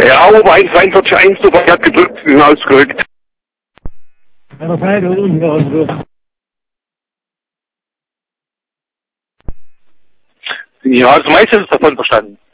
Ja, Ober 1, so weit hat gedrückt, sind ausgerückt. Ja, das meiste ist davon verstanden.